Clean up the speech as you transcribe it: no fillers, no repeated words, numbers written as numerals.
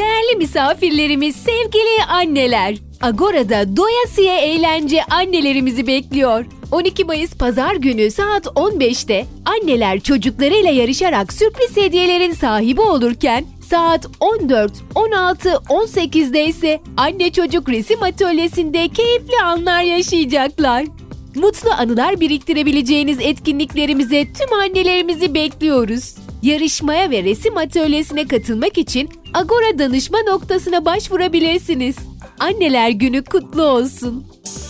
Değerli misafirlerimiz, sevgili anneler, Agora'da doyasıya eğlence annelerimizi bekliyor. 12 Mayıs Pazar günü saat 15'te anneler çocuklarıyla yarışarak sürpriz hediyelerin sahibi olurken saat 14, 16, 18'de ise anne çocuk resim atölyesinde keyifli anlar yaşayacaklar. Mutlu anılar biriktirebileceğiniz etkinliklerimize tüm annelerimizi bekliyoruz. Yarışmaya ve resim atölyesine katılmak için Agora danışma noktasına başvurabilirsiniz. Anneler Günü kutlu olsun.